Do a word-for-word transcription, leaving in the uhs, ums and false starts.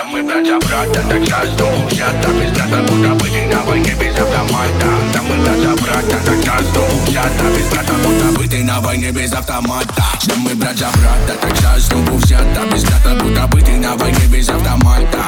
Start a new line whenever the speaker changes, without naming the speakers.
Да мы братья-брата, так часто взято без брата, куда быть на войне без автомата. Да мы братья-брата, так часто взято без брата, куда быть на войне без автомата. Да мы братья-брата, так часто взято без брата, куда быть на войне без автомата.